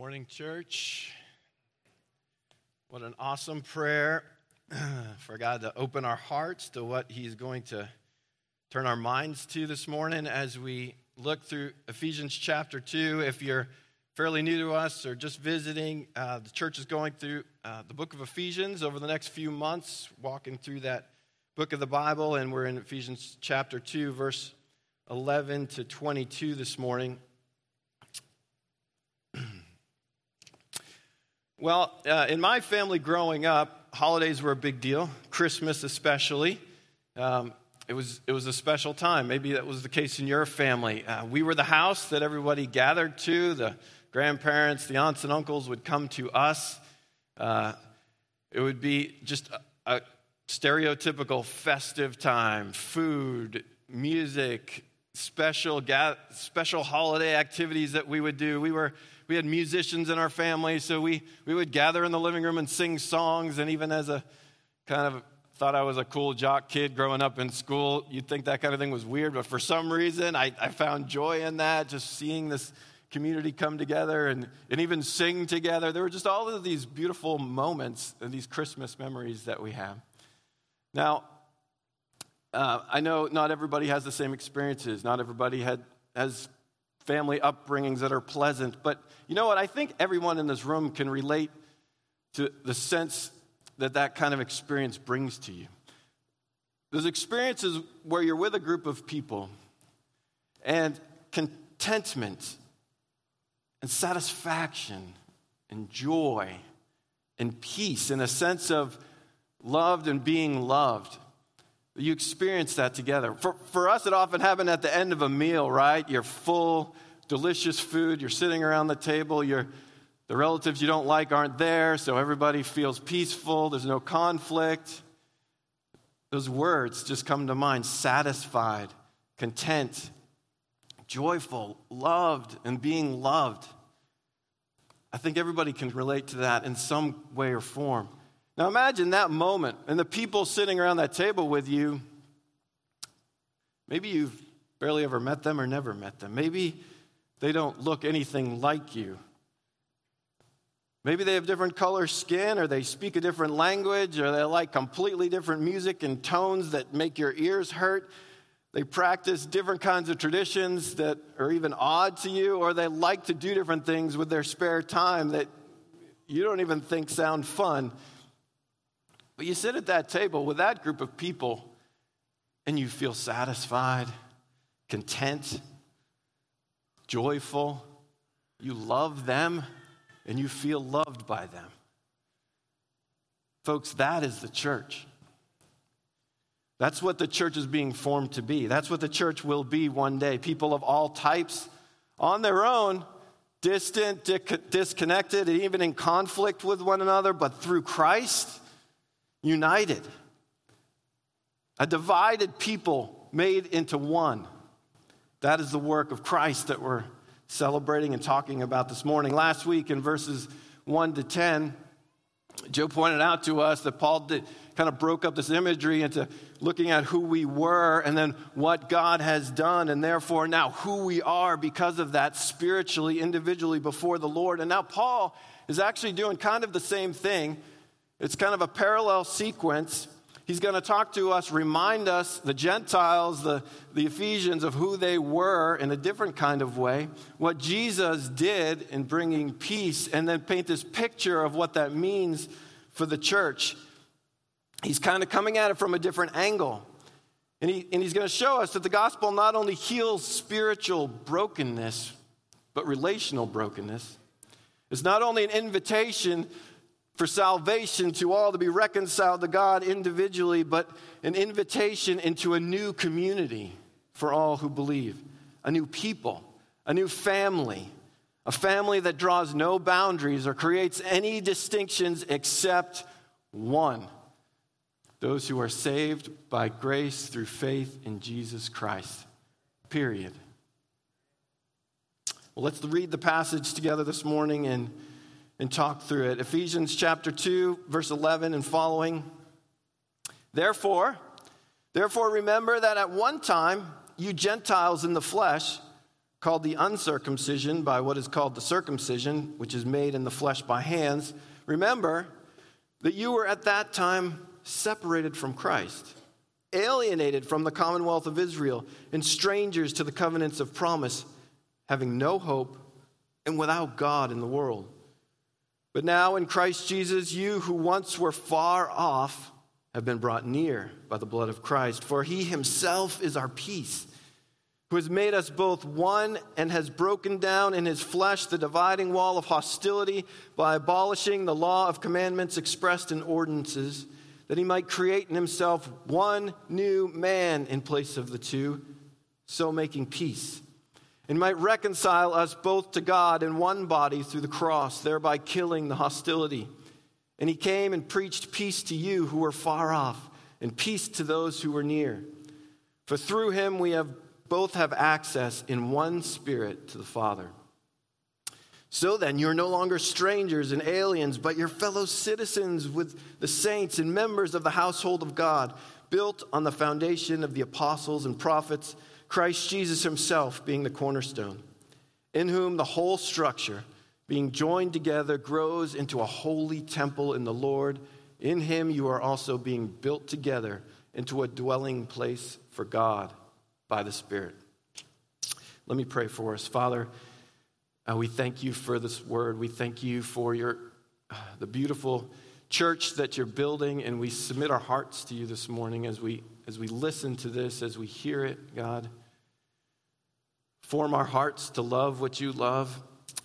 Morning, church. What an awesome prayer for God to open our hearts to what He's going to turn our minds to this morning as we look through Ephesians chapter 2. If you're fairly new to us or just visiting, the church is going through the book of Ephesians over the next few months, walking through that book of the Bible, and we're in Ephesians chapter 2, verse 11 to 22 this morning. Well, in my family growing up, holidays were a big deal, Christmas especially. It was a special time. Maybe that was the case in your family. We were the house that everybody gathered to. The grandparents, the aunts and uncles would come to us. It would be just a stereotypical festive time, food, music, special holiday activities that we would do. We had musicians in our family, so we would gather in the living room and sing songs. And even as a kind of thought I was a cool jock kid growing up in school, you'd think that kind of thing was weird. But for some reason, I found joy in that, just seeing this community come together and even sing together. There were just all of these beautiful moments and these Christmas memories that we have. Now, I know not everybody has the same experiences. Not everybody has family upbringings that are pleasant. But you know what? I think everyone in this room can relate to the sense that kind of experience brings to you. There's experiences where you're with a group of people and contentment and satisfaction and joy and peace and a sense of loved and being loved. You experience that together. For us, it often happened at the end of a meal, right? You're full, delicious food. You're sitting around the table. The relatives you don't like aren't there, so everybody feels peaceful. There's no conflict. Those words just come to mind: satisfied, content, joyful, loved, and being loved. I think everybody can relate to that in some way or form. Now imagine that moment and the people sitting around that table with you. Maybe you've barely ever met them or never met them. Maybe they don't look anything like you. Maybe they have different color skin, or they speak a different language, or they like completely different music and tones that make your ears hurt. They practice different kinds of traditions that are even odd to you, or they like to do different things with their spare time that you don't even think sound fun. But you sit at that table with that group of people and you feel satisfied, content, joyful. You love them and you feel loved by them. Folks, that is the church. That's what the church is being formed to be. That's what the church will be one day. People of all types on their own, distant, disconnected, and even in conflict with one another, but through Christ, united. A divided people made into one. That is the work of Christ that we're celebrating and talking about this morning. Last week in verses 1 to 10, Joe pointed out to us that Paul kind of broke up this imagery into looking at who we were and then what God has done, and therefore now who we are because of that spiritually, individually before the Lord. And now Paul is actually doing kind of the same thing. It's kind of a parallel sequence. He's going to talk to us, remind us, the Gentiles, the Ephesians, of who they were in a different kind of way, what Jesus did in bringing peace, and then paint this picture of what that means for the church. He's kind of coming at it from a different angle. And he's going to show us that the gospel not only heals spiritual brokenness, but relational brokenness. It's not only an invitation for salvation to all to be reconciled to God individually, but an invitation into a new community for all who believe. A new people, a new family, a family that draws no boundaries or creates any distinctions except one. Those who are saved by grace through faith in Jesus Christ. Period. Well, let's read the passage together this morning and talk through it. Ephesians chapter 2, verse 11 and following. Therefore remember that at one time you Gentiles in the flesh called the uncircumcision by what is called the circumcision, which is made in the flesh by hands, remember that you were at that time separated from Christ, alienated from the commonwealth of Israel, and strangers to the covenants of promise, having no hope and without God in the world. But now in Christ Jesus, you who once were far off have been brought near by the blood of Christ. For he himself is our peace, who has made us both one and has broken down in his flesh the dividing wall of hostility by abolishing the law of commandments expressed in ordinances, that he might create in himself one new man in place of the two, so making peace, and might reconcile us both to God in one body through the cross, thereby killing the hostility. And he came and preached peace to you who were far off, and peace to those who were near. For through him we both have access in one Spirit to the Father. So then, you're no longer strangers and aliens, but you're fellow citizens with the saints and members of the household of God, built on the foundation of the apostles and prophets, Christ Jesus himself being the cornerstone, in whom the whole structure, being joined together, grows into a holy temple in the Lord. In him you are also being built together into a dwelling place for God by the Spirit. Let me pray for us. Father, we thank you for this word. We thank you for the beautiful church that you're building, and we submit our hearts to you this morning as we listen to this, as we hear it, God. Form our hearts to love what you love.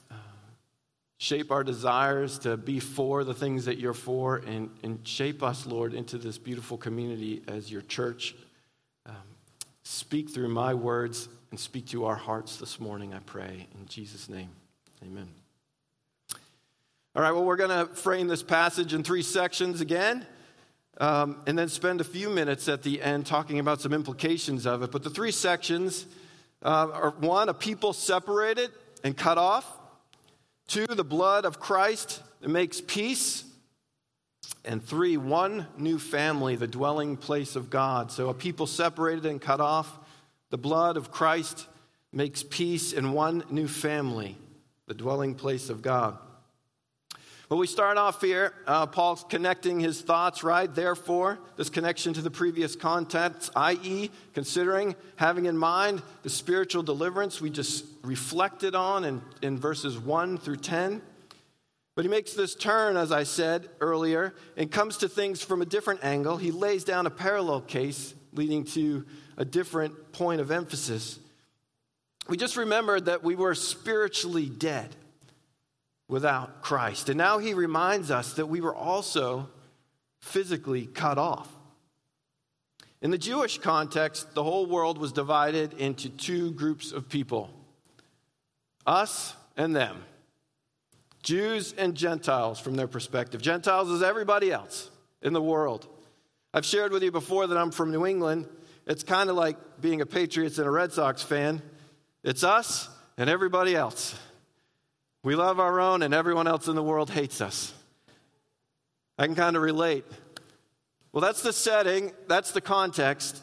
Shape our desires to be for the things that you're for, and shape us, Lord, into this beautiful community as your church. Speak through my words and speak to our hearts this morning, I pray. In Jesus' name, amen. All right, well, we're going to frame this passage in 3 sections again, and then spend a few minutes at the end talking about some implications of it. But the 3 sections are 1, a people separated and cut off. 2, the blood of Christ that makes peace. And 3, one new family, the dwelling place of God. So a people separated and cut off. The blood of Christ makes peace, and one new family, the dwelling place of God. Well, we start off here. Paul's connecting his thoughts, right? Therefore, this connection to the previous context, i.e., considering, having in mind the spiritual deliverance we just reflected on in verses 1 through 10. But he makes this turn, as I said earlier, and comes to things from a different angle. He lays down a parallel case leading to a different point of emphasis. We just remembered that we were spiritually dead without Christ. And now he reminds us that we were also physically cut off. In the Jewish context, the whole world was divided into 2 groups of people. Us and them. Jews and Gentiles from their perspective. Gentiles is everybody else in the world. I've shared with you before that I'm from New England. It's kind of like being a Patriots and a Red Sox fan. It's us and everybody else. We love our own, and everyone else in the world hates us. I can kind of relate. Well, that's the setting. That's the context,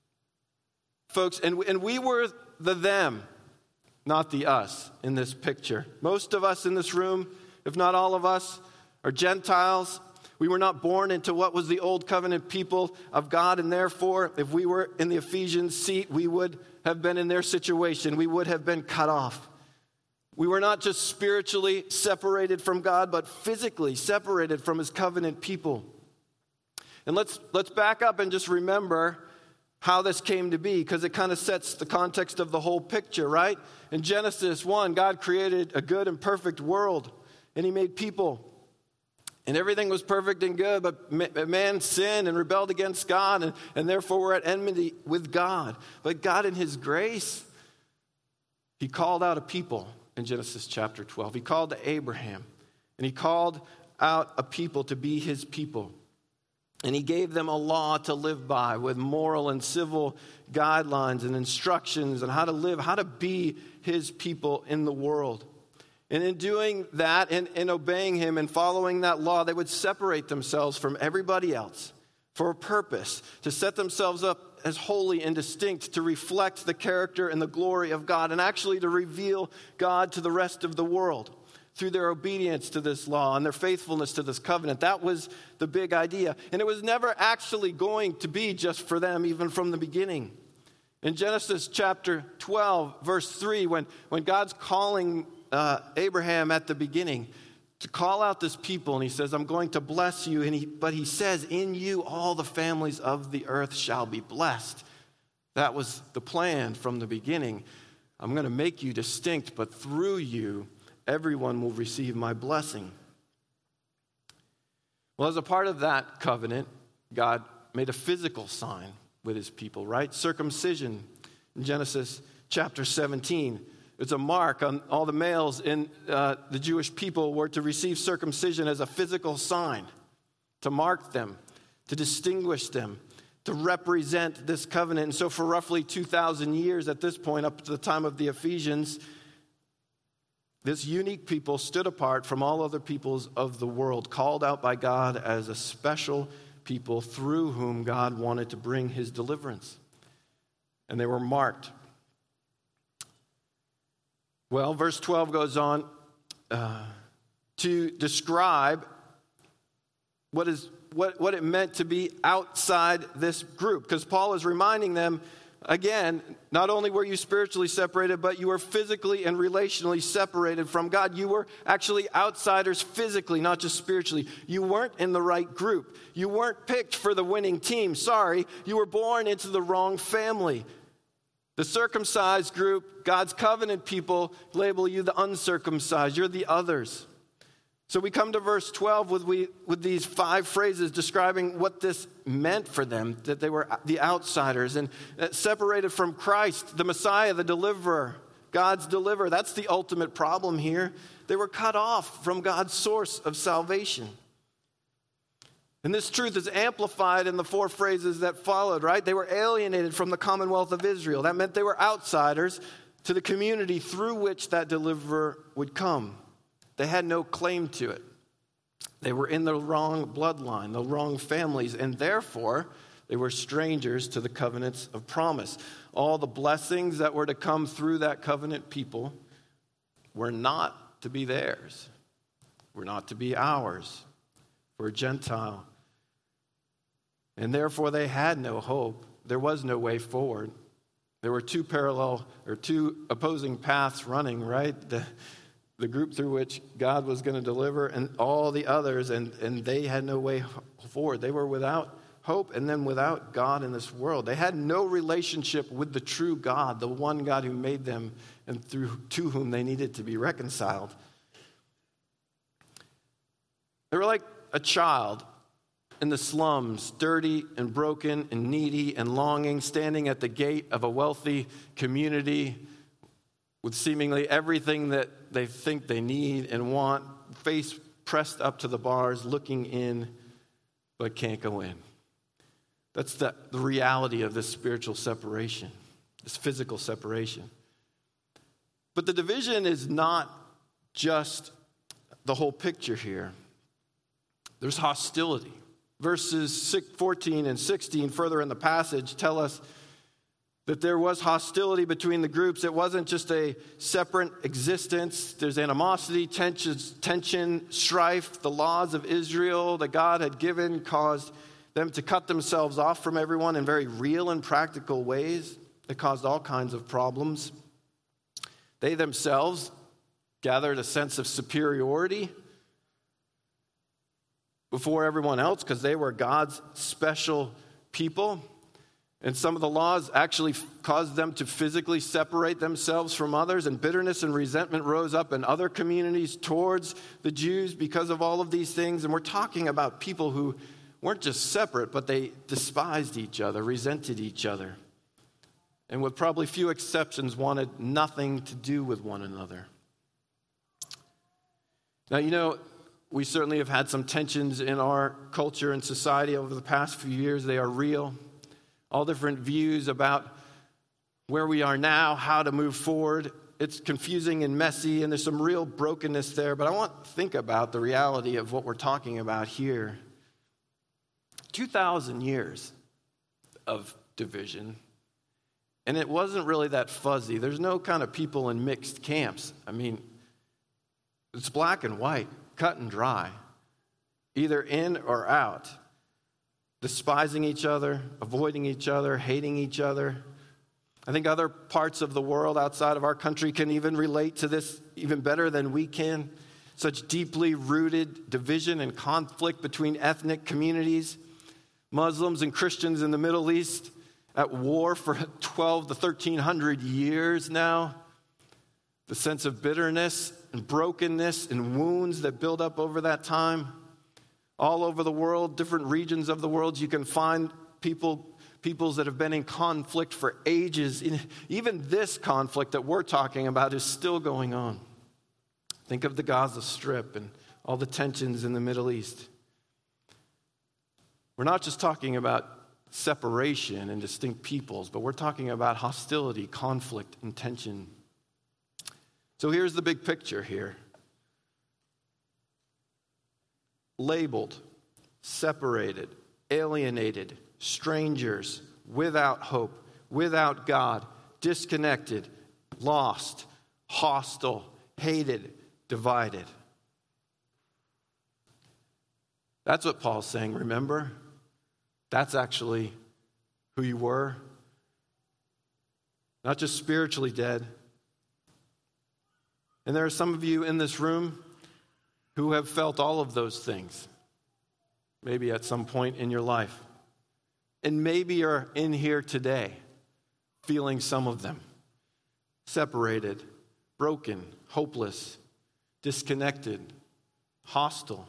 folks. And we were the them, not the us, in this picture. Most of us in this room, if not all of us, are Gentiles. We were not born into what was the old covenant people of God, and therefore, if we were in the Ephesians seat, we would have been in their situation. We would have been cut off. We were not just spiritually separated from God, but physically separated from his covenant people. And let's back up and just remember how this came to be, because it kind of sets the context of the whole picture, right? In Genesis 1, God created a good and perfect world, and he made people. And everything was perfect and good, but man sinned and rebelled against God, and therefore we're at enmity with God. But God, in his grace, he called out a people in Genesis chapter 12. He called to Abraham, and he called out a people to be his people. And he gave them a law to live by with moral and civil guidelines and instructions on how to live, how to be his people in the world. And in doing that, in obeying him and following that law, they would separate themselves from everybody else, for a purpose, to set themselves up as holy and distinct, to reflect the character and the glory of God, and actually to reveal God to the rest of the world through their obedience to this law and their faithfulness to this covenant. That was the big idea. And it was never actually going to be just for them, even from the beginning. In Genesis chapter 12, verse 3, when God's calling Abraham at the beginning to call out this people, and he says, I'm going to bless you. But he says, in you all the families of the earth shall be blessed. That was the plan from the beginning. I'm going to make you distinct, but through you, everyone will receive my blessing. Well, as a part of that covenant, God made a physical sign with his people, right? Circumcision in Genesis chapter 17. It's a mark on all the males in the Jewish people were to receive circumcision as a physical sign, to mark them, to distinguish them, to represent this covenant. And so for roughly 2,000 years at this point, up to the time of the Ephesians, this unique people stood apart from all other peoples of the world, called out by God as a special people through whom God wanted to bring his deliverance. And they were marked. Well, verse 12 goes on to describe what it meant to be outside this group. Because Paul is reminding them, again, not only were you spiritually separated, but you were physically and relationally separated from God. You were actually outsiders physically, not just spiritually. You weren't in the right group. You weren't picked for the winning team. Sorry, you were born into the wrong family. The circumcised group, God's covenant people, label you the uncircumcised. You're the others. So we come to verse 12 with these 5 phrases describing what this meant for them, that they were the outsiders and separated from Christ, the Messiah, the deliverer, God's deliverer. That's the ultimate problem here. They were cut off from God's source of salvation. And this truth is amplified in the 4 phrases that followed, right? They were alienated from the commonwealth of Israel. That meant they were outsiders to the community through which that deliverer would come. They had no claim to it. They were in the wrong bloodline, the wrong families, and therefore they were strangers to the covenants of promise. All the blessings that were to come through that covenant people were not to be theirs, were not to be ours. We're Gentile. And therefore they had no hope. There was no way forward. There were 2 opposing paths running, right? The group through which God was going to deliver and all the others, and they had no way forward. They were without hope and then without God in this world. They had no relationship with the true God, the one God who made them and to whom they needed to be reconciled. They were like a child in the slums, dirty and broken and needy and longing, standing at the gate of a wealthy community with seemingly everything that they think they need and want, face pressed up to the bars, looking in, but can't go in. That's the reality of this spiritual separation, this physical separation. But the division is not just the whole picture here. There's hostility. Verses 14 and 16 further in the passage tell us that there was hostility between the groups. It wasn't just a separate existence. There's animosity, tension, strife. The laws of Israel that God had given caused them to cut themselves off from everyone in very real and practical ways. It caused all kinds of problems. They themselves gathered a sense of superiority before everyone else because they were God's special people. And some of the laws actually caused them to physically separate themselves from others, and bitterness and resentment rose up in other communities towards the Jews because of all of these things. And we're talking about people who weren't just separate, but they despised each other, resented each other, and with probably few exceptions wanted nothing to do with one another. Now, we certainly have had some tensions in our culture and society over the past few years. They are real. All different views about where we are now, how to move forward. It's confusing and messy, and there's some real brokenness there. But I want to think about the reality of what we're talking about here. 2,000 years of division, and it wasn't really that fuzzy. There's no kind of people in mixed camps. I mean, it's black and white, cut and dry, either in or out, despising each other, avoiding each other, hating each other. I think other parts of the world outside of our country can even relate to this even better than we can. Such deeply rooted division and conflict between ethnic communities. Muslims and Christians in the Middle East at war for 12 to 1,300 years now. The sense of bitterness and brokenness and wounds that build up over that time. All over the world, different regions of the world, you can find peoples that have been in conflict for ages. Even this conflict that we're talking about is still going on. Think of the Gaza Strip and all the tensions in the Middle East. We're not just talking about separation and distinct peoples, but we're talking about hostility, conflict, and tension. So here's the big picture here. Labeled, separated, alienated, strangers, without hope, without God, disconnected, lost, hostile, hated, divided. That's what Paul's saying, remember? That's actually who you were. Not just spiritually dead. And there are some of you in this room who have felt all of those things, maybe at some point in your life. And maybe you're in here today feeling some of them. Separated, broken, hopeless, disconnected, hostile.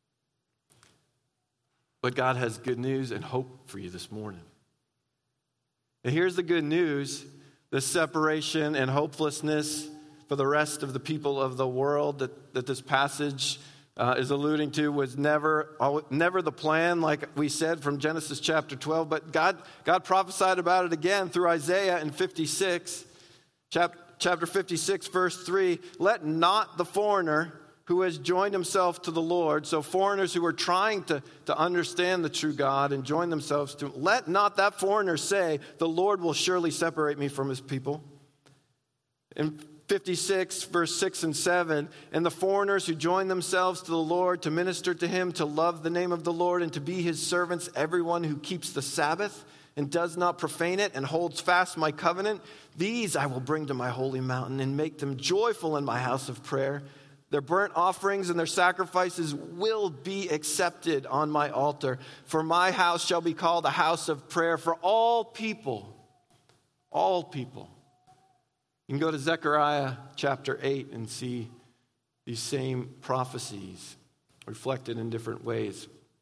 But God has good news and hope for you this morning. And here's the good news. The separation and hopelessness for the rest of the people of the world that this passage is alluding to was never the plan, like we said from Genesis chapter 12. But God prophesied about it again through Isaiah in 56, chapter 56, verse 3. Let not the foreigner who has joined himself to the Lord, so foreigners who are trying to understand the true God and join themselves to, let not that foreigner say, the Lord will surely separate me from his people. In 56, verse 6 and 7, and the foreigners who join themselves to the Lord to minister to him, to love the name of the Lord, and to be his servants, everyone who keeps the Sabbath and does not profane it and holds fast my covenant, these I will bring to my holy mountain and make them joyful in my house of prayer. Their burnt offerings and their sacrifices will be accepted on my altar. For my house shall be called a house of prayer for all people. All people. You can go to Zechariah chapter 8 and see these same prophecies reflected in different ways.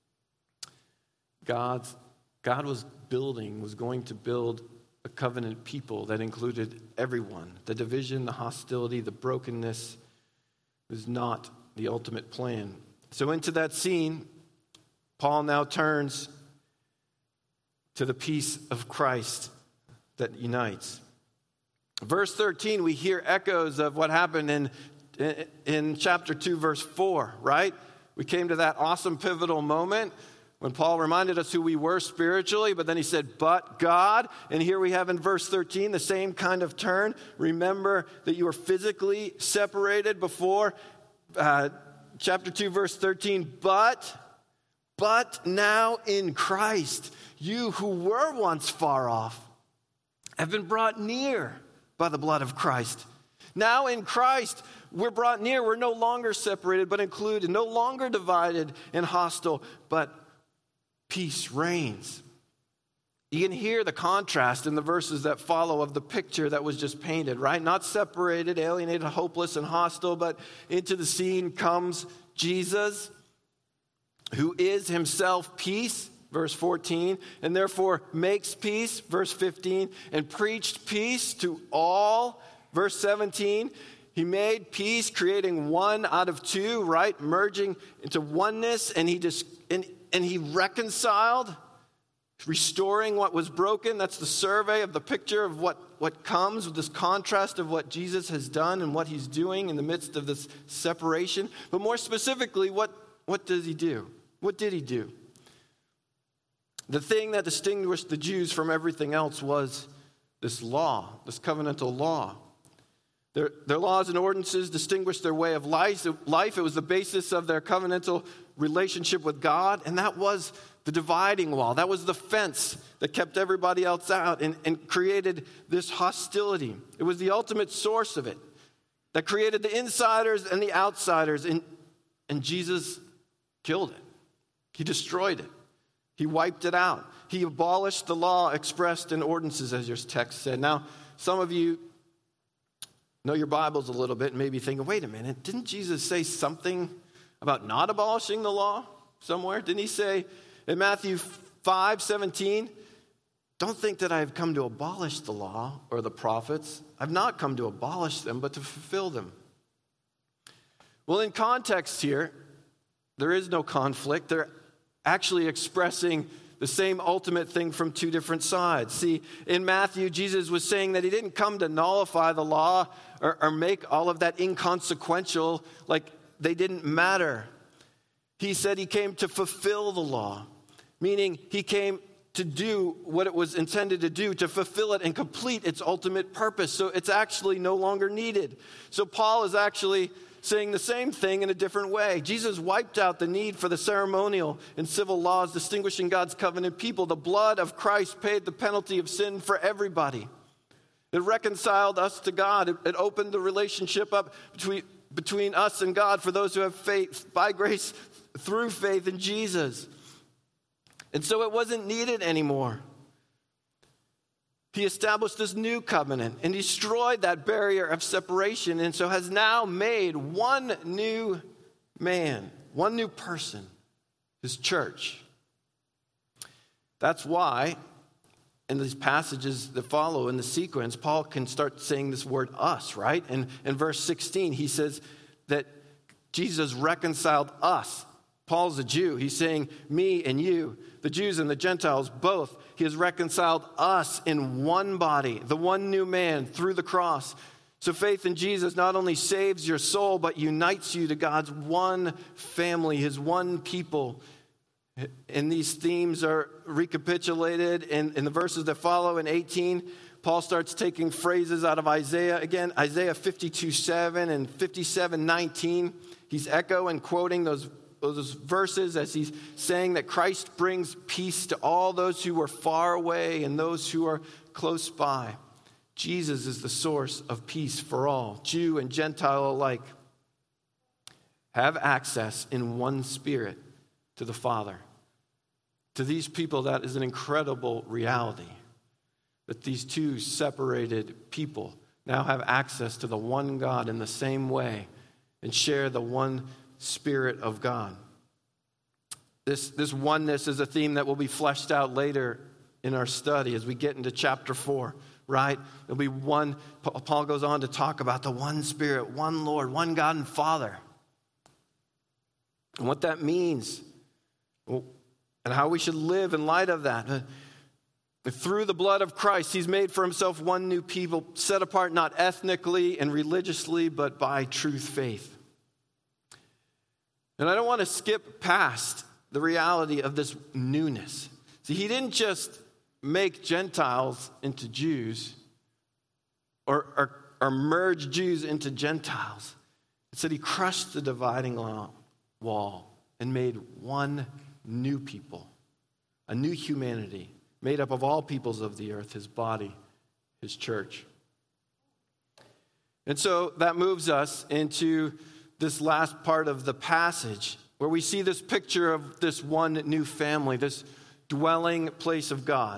God was going to build a covenant people that included everyone. The division, the hostility, the brokenness was not the ultimate plan. So into that scene, Paul now turns to the peace of Christ that unites. Verse 13, we hear echoes of what happened in chapter 2, verse 4, right? We came to that awesome pivotal moment when Paul reminded us who we were spiritually, but then he said, but God. And here we have in verse 13 the same kind of turn. Remember that you were physically separated before. Chapter 2, verse 13, but now in Christ, you who were once far off have been brought near by the blood of Christ. Now in Christ, we're brought near. We're no longer separated, but included, no longer divided and hostile, but peace reigns. You can hear the contrast in the verses that follow of the picture that was just painted, right? Not separated, alienated, hopeless, and hostile, but into the scene comes Jesus, who is himself peace, verse 14, and therefore makes peace, verse 15, and preached peace to all, verse 17. He made peace, creating one out of two, right? Merging into oneness, and he reconciled, restoring what was broken. That's the survey of the picture of what comes with this contrast of what Jesus has done and what he's doing in the midst of this separation. But more specifically, what does he do? What did he do? The thing that distinguished the Jews from everything else was this law, this covenantal law. Their laws and ordinances distinguished their way of life. It was the basis of their covenantal relationship with God, and that was the dividing wall. That was the fence that kept everybody else out and created this hostility. It was the ultimate source of it that created the insiders and the outsiders, and Jesus killed it. He destroyed it. He wiped it out. He abolished the law expressed in ordinances, as your text said. Now, some of you know your Bibles a little bit and maybe thinking, wait a minute, didn't Jesus say something about not abolishing the law somewhere? Didn't he say in Matthew 5:17, don't think that I have come to abolish the law or the prophets. I've not come to abolish them, but to fulfill them. Well, in context here, there is no conflict. They're actually expressing the same ultimate thing from two different sides. See, in Matthew, Jesus was saying that he didn't come to nullify the law or make all of that inconsequential, like they didn't matter. He said he came to fulfill the law, meaning he came to do what it was intended to do, to fulfill it and complete its ultimate purpose. So it's actually no longer needed. So Paul is actually saying the same thing in a different way. Jesus wiped out the need for the ceremonial and civil laws distinguishing God's covenant people. The blood of Christ paid the penalty of sin for everybody. It reconciled us to God. It opened the relationship up between us and God for those who have faith by grace through faith in Jesus. And so it wasn't needed anymore. He established this new covenant and destroyed that barrier of separation, and so has now made one new man, one new person, his church. That's why in these passages that follow in the sequence, Paul can start saying this word us, right? And in verse 16, he says that Jesus reconciled us. Paul's a Jew. He's saying me and you, the Jews and the Gentiles, both. He has reconciled us in one body, the one new man through the cross. So faith in Jesus not only saves your soul, but unites you to God's one family, his one people. And these themes are recapitulated in the verses that follow in 18. Paul starts taking phrases out of Isaiah. Again, Isaiah 52:7 and 57:19. He's echoing, quoting those verses as he's saying that Christ brings peace to all those who are far away and those who are close by. Jesus is the source of peace for all, Jew and Gentile alike. Have access in one spirit to the Father. To these people, that is an incredible reality. That these two separated people now have access to the one God in the same way and share the one Spirit of God. This oneness is a theme that will be fleshed out later in our study as we get into chapter 4, right? There'll be one, Paul goes on to talk about the one Spirit, one Lord, one God and Father. And what that means and how we should live in light of that. Through the blood of Christ, he's made for himself one new people, set apart not ethnically and religiously, but by truth faith. And I don't want to skip past the reality of this newness. See, he didn't just make Gentiles into Jews or merge Jews into Gentiles. It said he crushed the dividing wall and made one new people, a new humanity made up of all peoples of the earth, his body, his church. And so that moves us into this last part of the passage where we see this picture of this one new family, this dwelling place of God.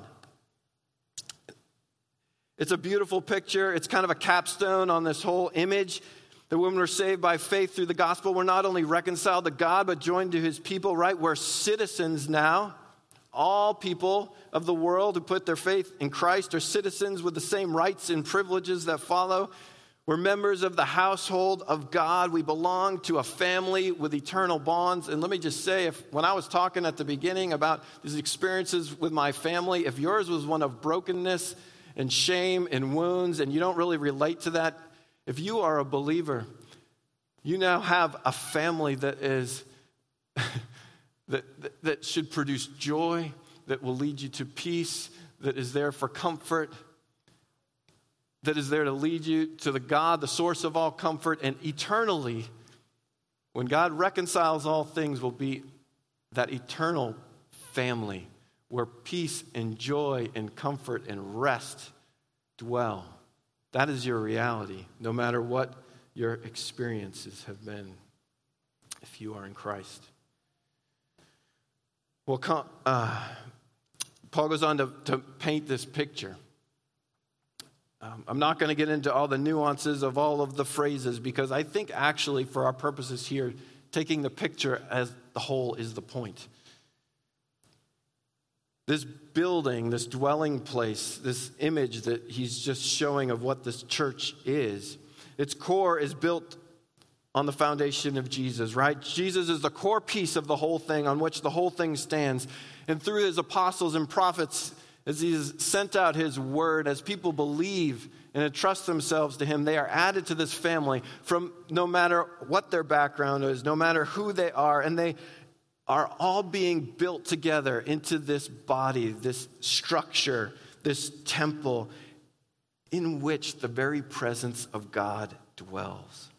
It's a beautiful picture. It's kind of a capstone on this whole image that when we're saved by faith through the gospel, we're not only reconciled to God, but joined to his people, right? We're citizens now. All people of the world who put their faith in Christ are citizens with the same rights and privileges that follow. We're members of the household of God. We belong to a family with eternal bonds. And let me just say, when I was talking at the beginning about these experiences with my family, if yours was one of brokenness and shame and wounds, and you don't really relate to that, if you are a believer, you now have a family that is that should produce joy, that will lead you to peace, that is there for comfort, that is there to lead you to the God, the source of all comfort, and eternally, when God reconciles all things, will be that eternal family where peace and joy and comfort and rest dwell. That is your reality, no matter what your experiences have been, if you are in Christ. Well, Paul goes on to paint this picture. I'm not going to get into all the nuances of all of the phrases because I think actually for our purposes here, taking the picture as the whole is the point. This building, this dwelling place, this image that he's just showing of what this church is, its core is built on the foundation of Jesus, right? Jesus is the core piece of the whole thing on which the whole thing stands. And through his apostles and prophets, as he's sent out his word, as people believe and entrust themselves to him, they are added to this family from no matter what their background is, no matter who they are, and they are all being built together into this body, this structure, this temple in which the very presence of God dwells.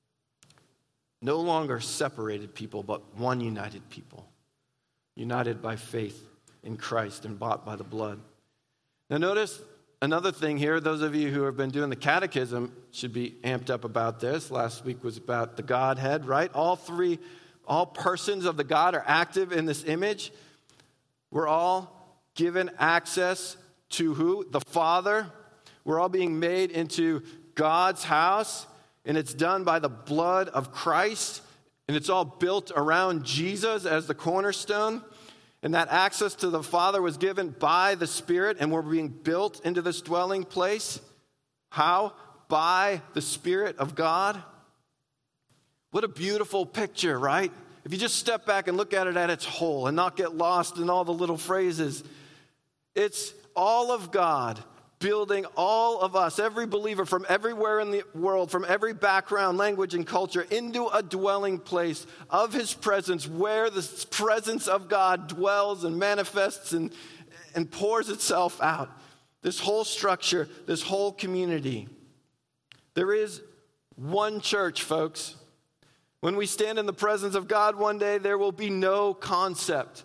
No longer separated people, but one united people, united by faith in Christ and bought by the blood. Now notice another thing here. Those of you who have been doing the catechism should be amped up about this. Last week was about the Godhead, right? All persons of the God are active in this image. We're all given access to who? The Father. We're all being made into God's house, and it's done by the blood of Christ, and it's all built around Jesus as the cornerstone. And that access to the Father was given by the Spirit, and we're being built into this dwelling place. How? By the Spirit of God. What a beautiful picture, right? If you just step back and look at it at its whole and not get lost in all the little phrases, it's all of God building all of us, every believer from everywhere in the world, from every background, language, and culture, into a dwelling place of his presence where the presence of God dwells and manifests and pours itself out. This whole structure, this whole community. There is one church, folks. When we stand in the presence of God one day, there will be no concept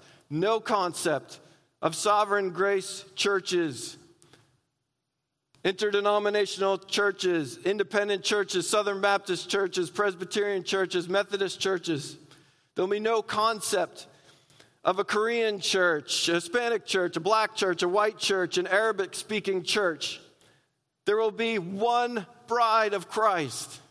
of sovereign grace churches, interdenominational churches, independent churches, Southern Baptist churches, Presbyterian churches, Methodist churches. There'll be no concept of a Korean church, a Hispanic church, a black church, a white church, an Arabic-speaking church. There will be one bride of Christ.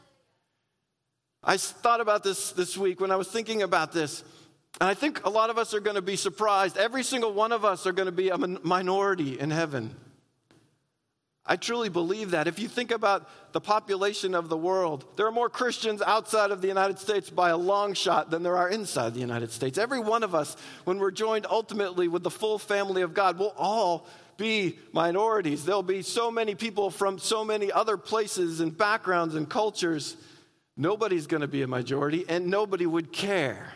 I thought about this week when I was thinking about this, and I think a lot of us are going to be surprised. Every single one of us are going to be a minority in heaven. I truly believe that. If you think about the population of the world, there are more Christians outside of the United States by a long shot than there are inside the United States. Every one of us, when we're joined ultimately with the full family of God, will all be minorities. There'll be so many people from so many other places and backgrounds and cultures. Nobody's going to be a majority, and nobody would care,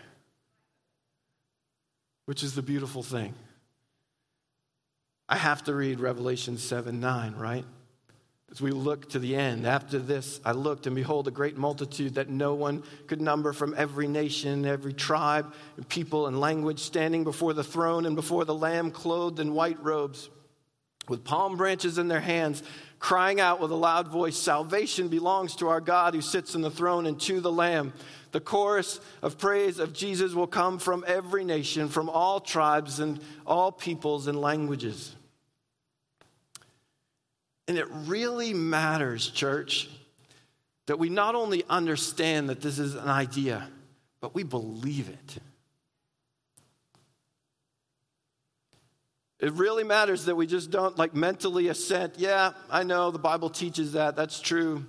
which is the beautiful thing. I have to read Revelation 7:9, right? As we look to the end. After this, I looked, and behold, a great multitude that no one could number from every nation, every tribe, and people and language, standing before the throne and before the Lamb, clothed in white robes, with palm branches in their hands, crying out with a loud voice, "Salvation belongs to our God who sits on the throne and to the Lamb." The chorus of praise of Jesus will come from every nation, from all tribes and all peoples and languages. And it really matters, church, that we not only understand that this is an idea, but we believe it. It really matters that we just don't mentally assent. Yeah, I know the Bible teaches that. That's true.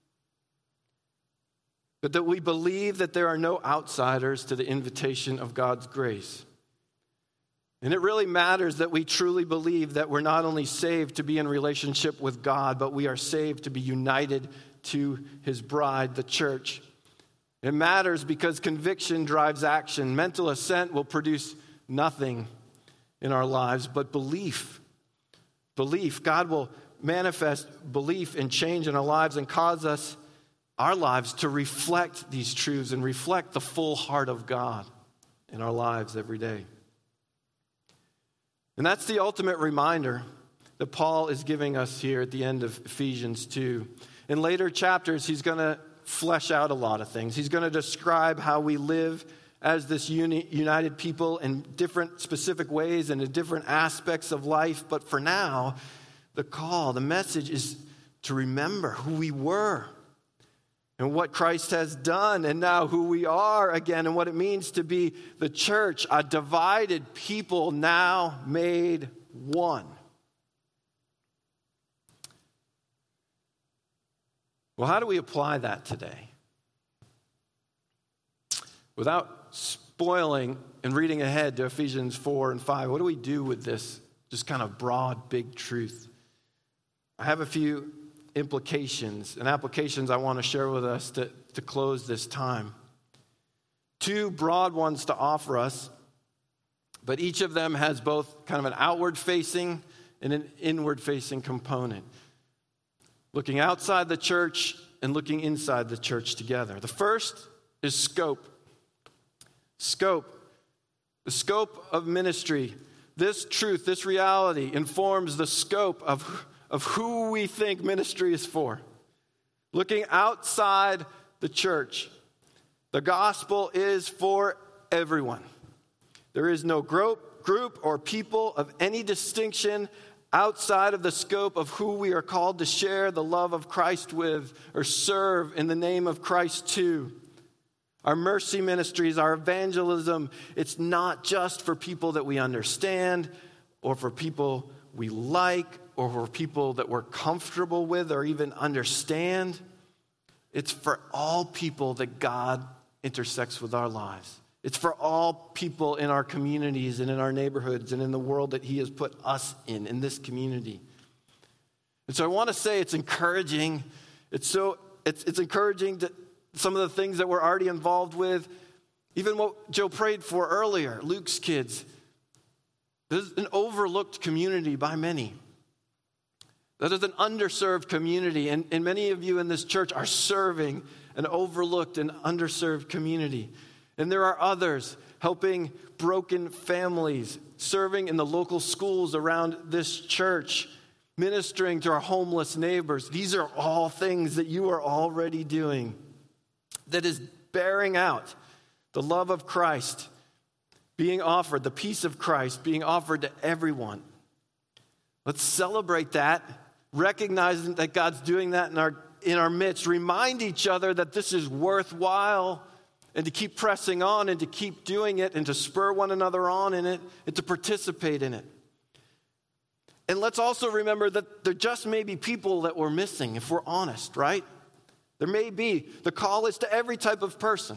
But that we believe that there are no outsiders to the invitation of God's grace. And it really matters that we truly believe that we're not only saved to be in relationship with God, but we are saved to be united to his bride, the church. It matters because conviction drives action. Mental assent will produce nothing. in our lives, but belief. Belief. God will manifest belief and change in our lives and cause our lives to reflect these truths and reflect the full heart of God in our lives every day. And that's the ultimate reminder that Paul is giving us here at the end of Ephesians 2. In later chapters, he's going to flesh out a lot of things. He's going to describe how we live as this united people in different specific ways and in different aspects of life. But for now, the message is to remember who we were and what Christ has done, and now who we are again, and what it means to be the church, a divided people now made one. Well, how do we apply that today? Without spoiling and reading ahead to Ephesians 4 and 5, what do we do with this just kind of broad, big truth? I have a few implications and applications I want to share with us to close this time. Two broad ones to offer us, but each of them has both kind of an outward-facing and an inward-facing component. Looking outside the church and looking inside the church together. The first is scope. Scope. The scope of ministry. This truth, this reality informs the scope of who we think ministry is for. Looking outside the church. The gospel is for everyone. There is no group or people of any distinction outside of the scope of who we are called to share the love of Christ with or serve in the name of Christ to. Our mercy ministries, our evangelism, it's not just for people that we understand or for people we like or for people that we're comfortable with or even understand. It's for all people that God intersects with our lives. It's for all people in our communities and in our neighborhoods and in the world that he has put us in this community. And so I want to say it's encouraging. It's encouraging to some of the things that we're already involved with. Even what Joe prayed for earlier, Luke's kids. There's an overlooked community by many. That is an underserved community. And many of you in this church are serving an overlooked and underserved community. And there are others helping broken families, serving in the local schools around this church, ministering to our homeless neighbors. These are all things that you are already doing that is bearing out the love of Christ being offered, the peace of Christ being offered to everyone. Let's celebrate that, recognizing that God's doing that in our midst. Remind each other that this is worthwhile, and to keep pressing on and to keep doing it and to spur one another on in it and to participate in it. And let's also remember that there just may be people that we're missing if we're honest, right? There may be. The call is to every type of person.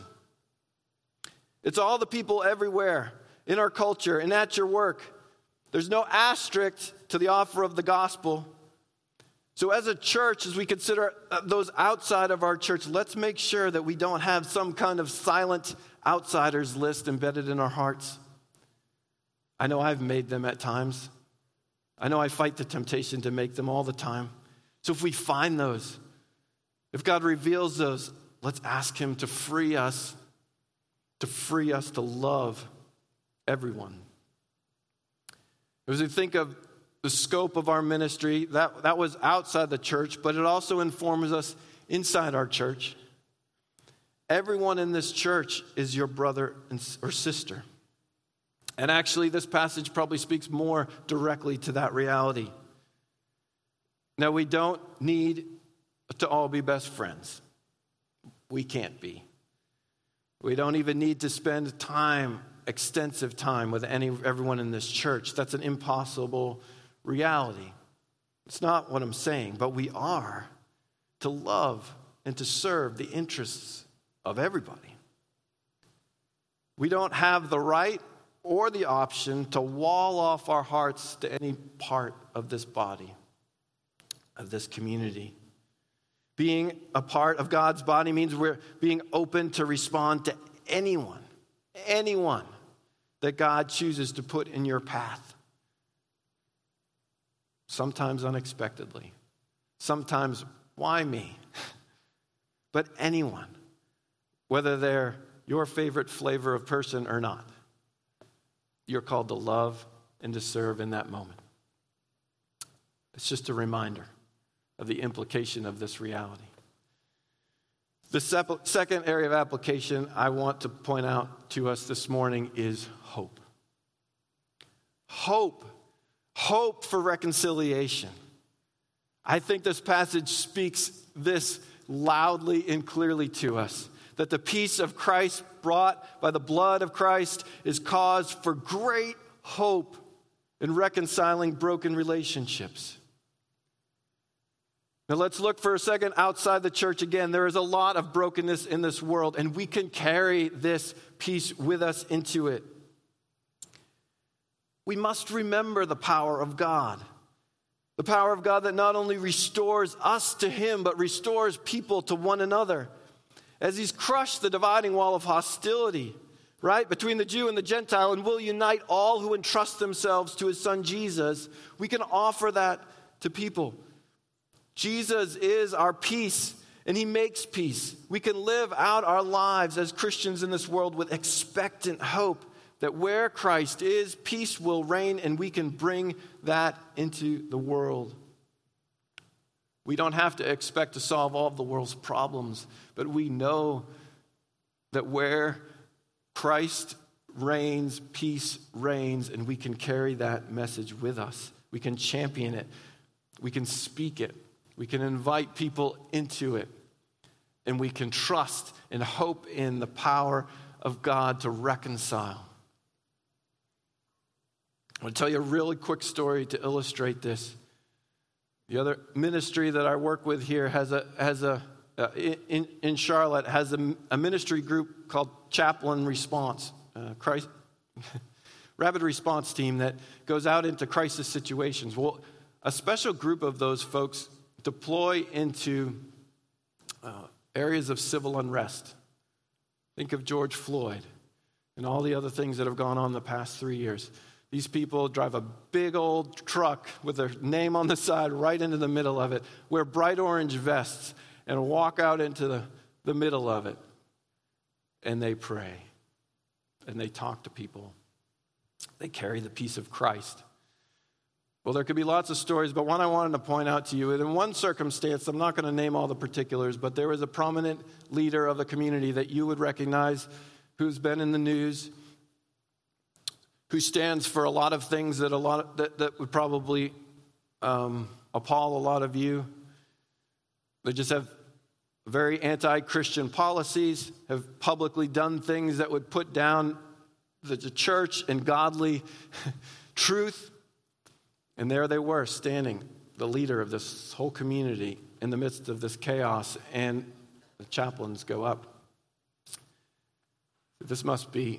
It's all the people everywhere in our culture and at your work. There's no asterisk to the offer of the gospel. So as a church, as we consider those outside of our church, let's make sure that we don't have some kind of silent outsiders list embedded in our hearts. I know I've made them at times. I know I fight the temptation to make them all the time. So if we find those, if God reveals those, let's ask him to free us to love everyone. As we think of the scope of our ministry, that was outside the church, but it also informs us inside our church. Everyone in this church is your brother or sister. And actually, this passage probably speaks more directly to that reality. Now, we don't need to all be best friends. We can't be. We don't even need to spend extensive time with everyone in this church. That's an impossible reality. It's not what I'm saying, but we are to love and to serve the interests of everybody. We don't have the right or the option to wall off our hearts to any part of this body, of this community. Being a part of God's body means we're being open to respond to anyone that God chooses to put in your path. sometimes unexpectedly, sometimes, why me? But anyone, whether they're your favorite flavor of person or not, you're called to love and to serve in that moment. It's just a reminder of the implication of this reality. The second area of application I want to point out to us this morning is hope. Hope. Hope for reconciliation. I think this passage speaks this loudly and clearly to us, that the peace of Christ brought by the blood of Christ is cause for great hope in reconciling broken relationships. Now let's look for a second outside the church again. There is a lot of brokenness in this world, and we can carry this peace with us into it. We must remember the power of God. The power of God that not only restores us to Him, but restores people to one another. As He's crushed the dividing wall of hostility, right, between the Jew and the Gentile, and will unite all who entrust themselves to His Son Jesus, we can offer that to people. Jesus is our peace, and He makes peace. We can live out our lives as Christians in this world with expectant hope that where Christ is, peace will reign, and we can bring that into the world. We don't have to expect to solve all of the world's problems, but we know that where Christ reigns, peace reigns, and we can carry that message with us. We can champion it. We can speak it. We can invite people into it. And we can trust and hope in the power of God to reconcile. I want to tell you a really quick story to illustrate this. The other ministry that I work with here in Charlotte has a ministry group called Chaplain Response, Rapid Response Team that goes out into crisis situations. Well, a special group of those folks deploy into areas of civil unrest. Think of George Floyd and all the other things that have gone on the past 3 years. These people drive a big old truck with their name on the side right into the middle of it, wear bright orange vests, and walk out into the middle of it. And they pray. And they talk to people. They carry the peace of Christ. Well, there could be lots of stories, but one I wanted to point out to you. In one circumstance, I'm not going to name all the particulars, but there was a prominent leader of the community that you would recognize who's been in the news, who stands for a lot of things that would probably appall a lot of you. They just have very anti-Christian policies, have publicly done things that would put down the church and godly truth. And there they were, standing, the leader of this whole community in the midst of this chaos, and the chaplains go up. This must be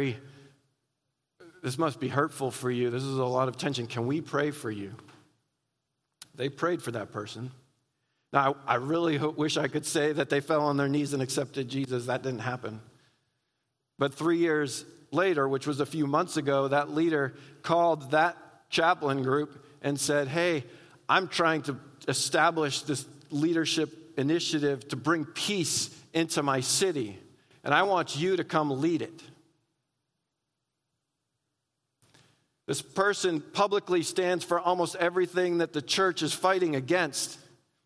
hurtful for you. This is a lot of tension. Can we pray for you? They prayed for that person. Now, I really wish I could say that they fell on their knees and accepted Jesus. That didn't happen. But 3 years later, which was a few months ago, that leader called that chaplain group and said, hey, I'm trying to establish this leadership initiative to bring peace into my city, and I want you to come lead it. This person publicly stands for almost everything that the church is fighting against.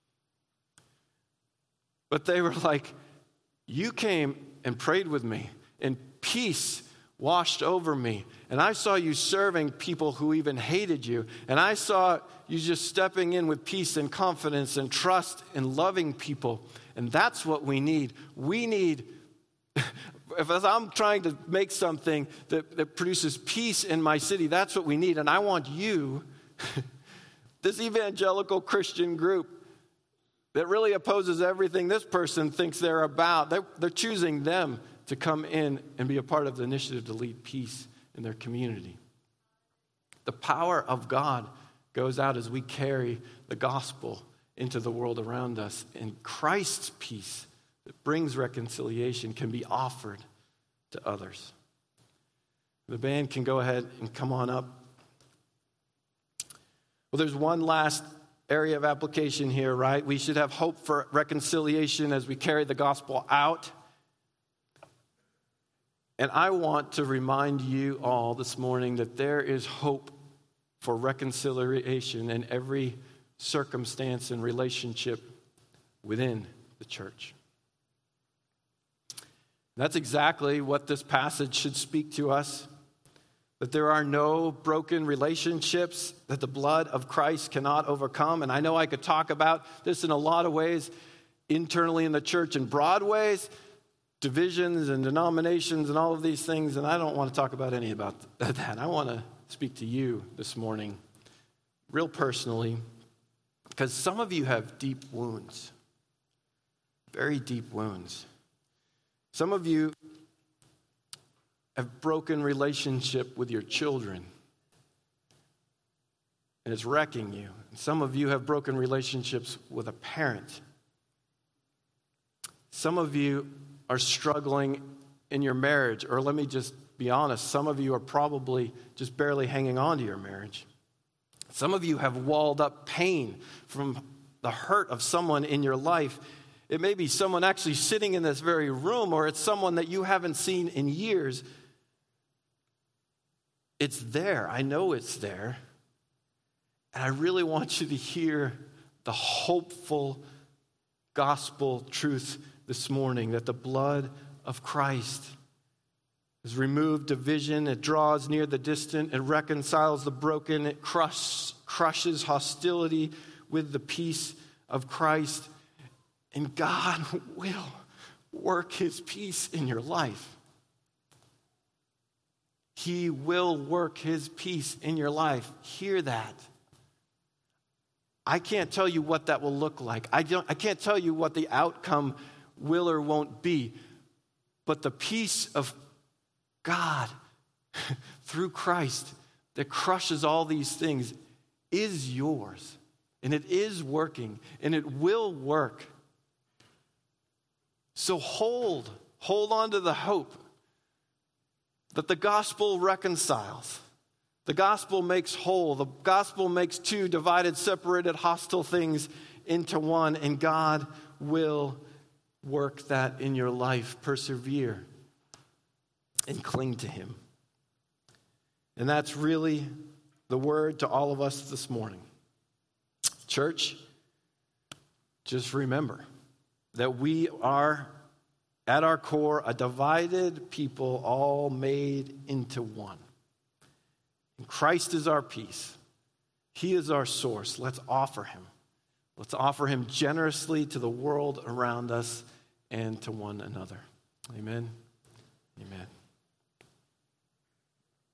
But they were like, you came and prayed with me, and peace washed over me. And I saw you serving people who even hated you. And I saw you just stepping in with peace and confidence and trust and loving people. And that's what we need. We need, if I'm trying to make something that produces peace in my city, that's what we need. And I want you, this evangelical Christian group that really opposes everything this person thinks they're about, they're choosing them to come in and be a part of the initiative to lead peace in their community. The power of God goes out as we carry the gospel into the world around us. And Christ's peace that brings reconciliation can be offered to others. The band can go ahead and come on up. Well, there's one last area of application here, right? We should have hope for reconciliation as we carry the gospel out. And I want to remind you all this morning that there is hope for reconciliation in every circumstance and relationship within the church. That's exactly what this passage should speak to us, that there are no broken relationships that the blood of Christ cannot overcome. And I know I could talk about this in a lot of ways, internally in the church in broad ways, divisions and denominations and all of these things, and I don't want to talk about any about that. I want to speak to you this morning, real personally, because some of you have deep wounds, very deep wounds. Some of you have broken relationship with your children, and it's wrecking you. And some of you have broken relationships with a parent. Some of you are struggling in your marriage, or let me just be honest, some of you are probably just barely hanging on to your marriage. Some of you have walled up pain from the hurt of someone in your life. It may be someone actually sitting in this very room, or it's someone that you haven't seen in years. It's there. I know it's there. And I really want you to hear the hopeful gospel truth this morning, that the blood of Christ has removed division. It draws near the distant. It reconciles the broken. It crushes hostility with the peace of Christ. And God will work his peace in your life. He will work his peace in your life. Hear that. I can't tell you what that will look like. I can't tell you what the outcome will or won't be. But the peace of God through Christ that crushes all these things is yours. And it is working. And it will work. So hold on to the hope that the gospel reconciles. The gospel makes whole. The gospel makes two divided, separated, hostile things into one. And God will work that in your life. Persevere and cling to him. And that's really the word to all of us this morning. Church, just remember that we are, at our core, a divided people all made into one. And Christ is our peace. He is our source. Let's offer him. Let's offer him generously to the world around us and to one another. Amen. Amen.